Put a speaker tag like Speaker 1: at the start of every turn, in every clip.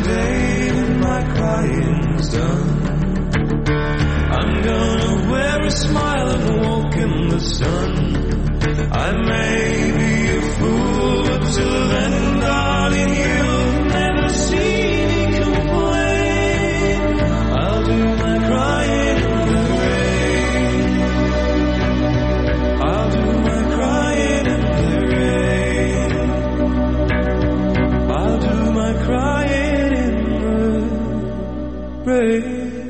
Speaker 1: day when my crying's done, I'm gonna wear a smile and walk in the sun. I may be a fool, but till then, darling, you'll never see me complain. I'll do my crying in the rain. I'll do my crying in the rain. I'll do my crying in the rain.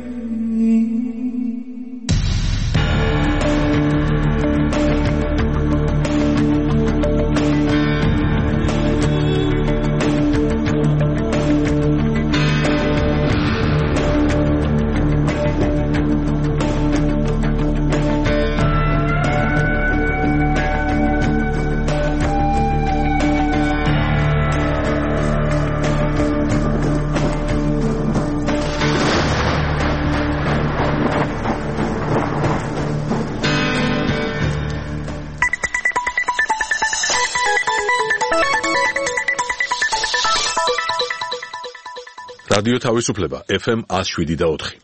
Speaker 2: რადიო თავისუფლება FM 107.4.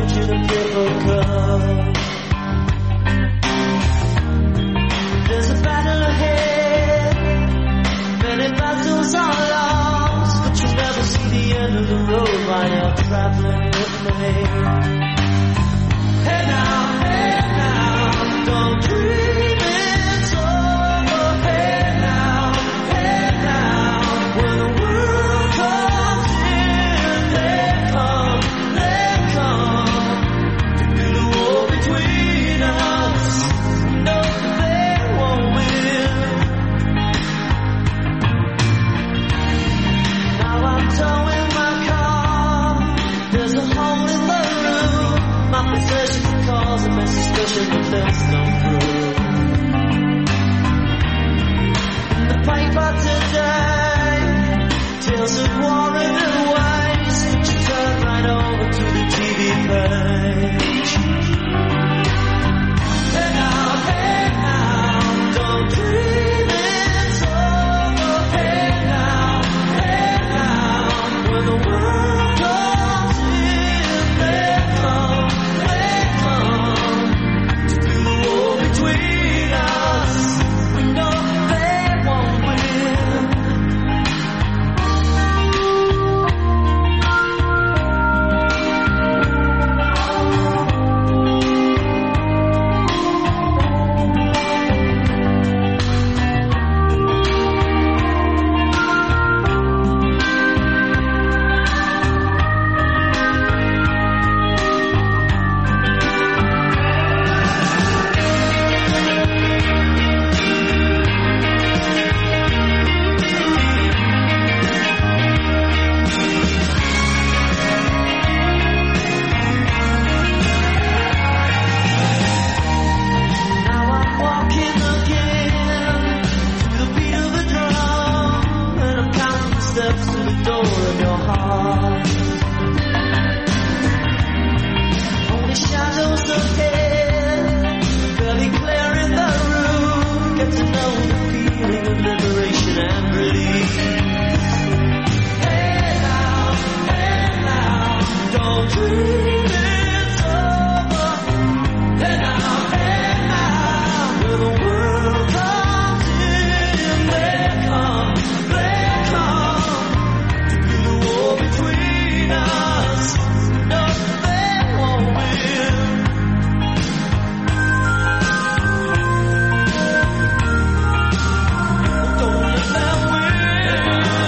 Speaker 1: package in a paper cup. There's a battle ahead, many battles are lost, but you never see the end of the road while you're traveling with me. Hey now, don't dream it's over. Hey now, when the world comes in, they come to do the war between us. No, they won't win. Now I'm towing my car. There's a hole in the roof. My possession calls a message special, but they'll come through. The paper today tells of war and waste, but you turn right over to the TV page. Hey now, don't dream it's over. Hey now, when the world comes in, they come to do the war between us. We know they won't win. Now I'm walking again to the beat of the drum, and I'm counting the steps to the door of your heart. Only shadows ahead, barely clearing the room. Get to know the feeling of liberation and relief. Hey now, don't dream it's over. Hey now, when the world comes in, they come to do the war between us. No, they won't win. Don't let them win.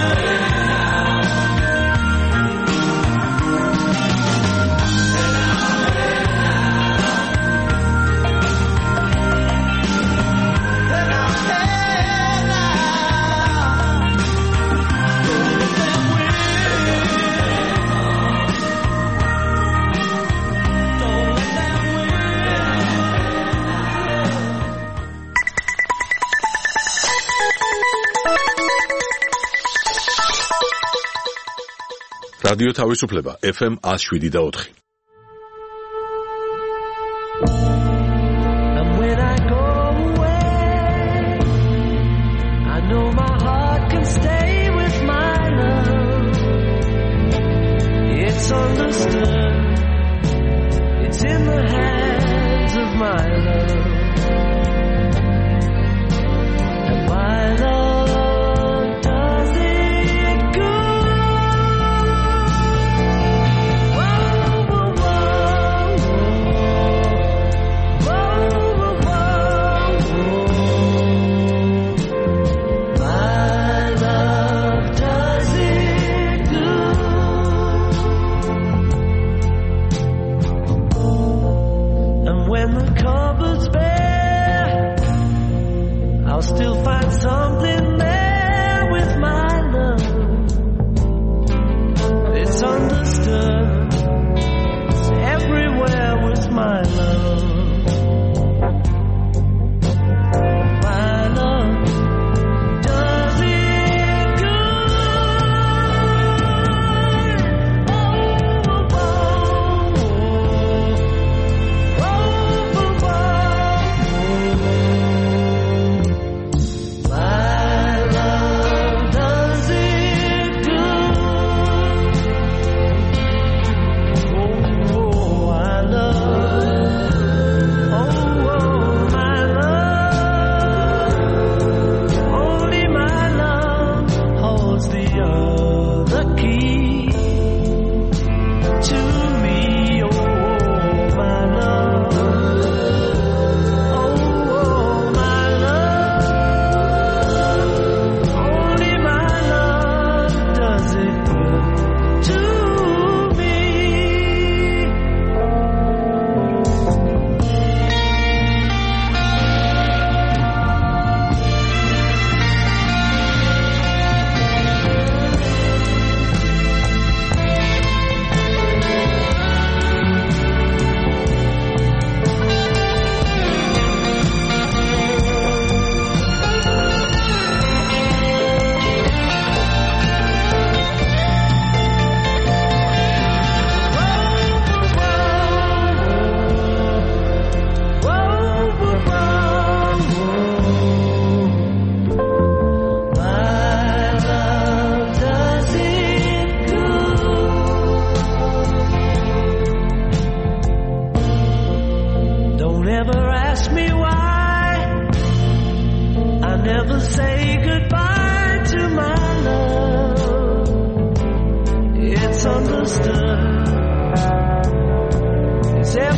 Speaker 2: რადიო თავისუფლება FM 107.4.
Speaker 1: And when I go away, I know my heart can stay with my love. It's understood, it's in the hands of my love. And my love does it good. Whoa, whoa, whoa, whoa, whoa, whoa, whoa. My love does it good. And when the cupboard's bare, I'll still find something there with my love. It's understood, it's everywhere with my love. My love does it good. Oh, oh, oh, oh, oh, oh, oh. My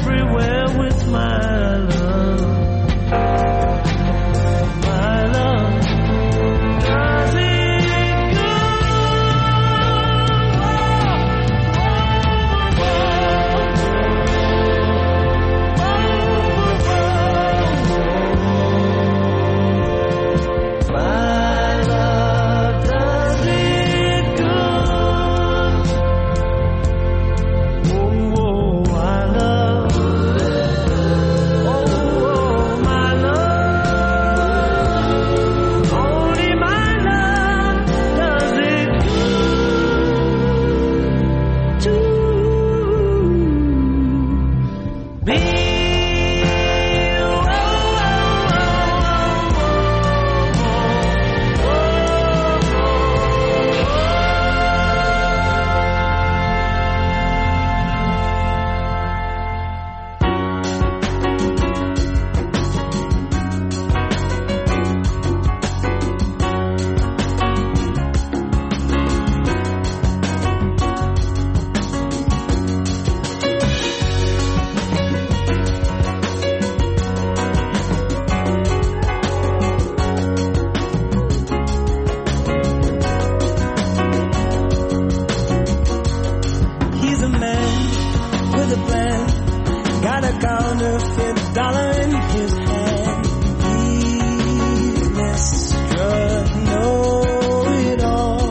Speaker 1: everywhere with my love. My love, does it go? My love, does it go? Oh, my love. Oh, my love. Only my love does it to me. He's a man with a plan, got a counterfeit dollar in his hand. He's Mr. Know-it-all,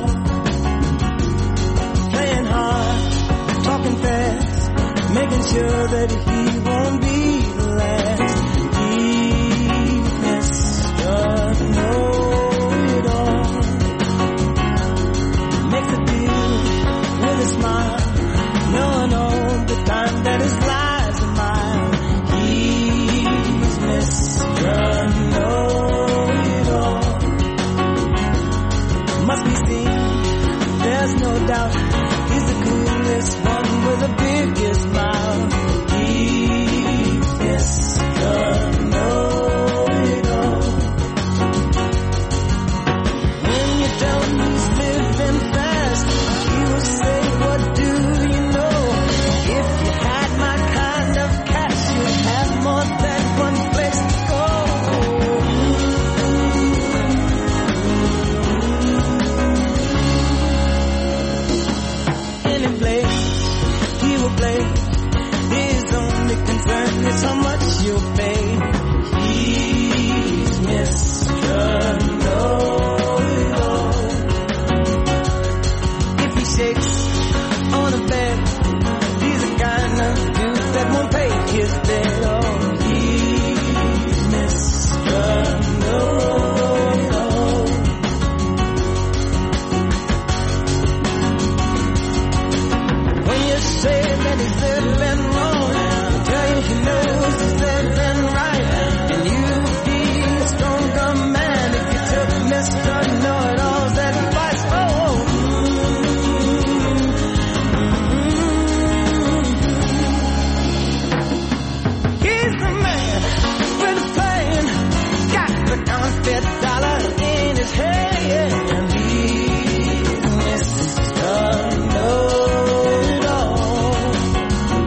Speaker 1: playing hard, talking fast, making sure that he won't be the last. He's Mr. Know-it-all, makes a deal with a smile, knowing all the time that his lies a mile. He's Mr. Know-it-all, must be seen, there's no doubt. He's the coolest one with the biggest smile. He's Mr. Know-it-all. When you tell him he's living fast, he will say, what do you know? If you had my kind of cash, you'd have more than one place to go. Any place he will play, his only concern is how much you'll pay. He's Mr. Know-it-all. If he shakes on a bed, he's the kind of dude that won't pay his debt. Oh, he's Mr. Know-it-all. When you say that he's living wrong, he'll tell you he knows he's living right. And you'd be a stronger man if you took Mr. Know-it-all's advice. Oh, he's the man with a plan, got the counterfeit dollar in his hand. He's Mr. Know-it-all.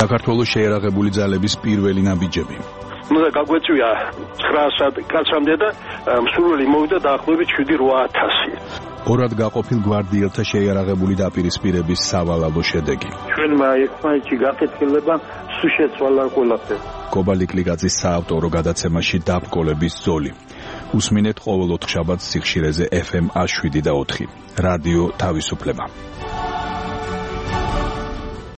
Speaker 2: საქართველოს შეიარაღებული ძალების პირველი ნაბიჯები.
Speaker 3: უნდა გაგვეწვია 900 კაცამდე და მსურველი მოვიდა დაახლოებით 7-8000.
Speaker 2: ორად გაყოფილ გვარდიელთა შეიარაღებული დაპირისპირების სავალალო შედეგი.
Speaker 3: ჩვენმა ერთმანეთში გაკეთილება სულ შეცვალა ყველაფერი.
Speaker 2: კობალიკლიძის საავტორო გადაცემაში დაბრკოლების ზოლი. უსმინეთ ყოველ ოთხშაბათს სიხშირეზე FM 107 და 4. რადიო თავისუფლება.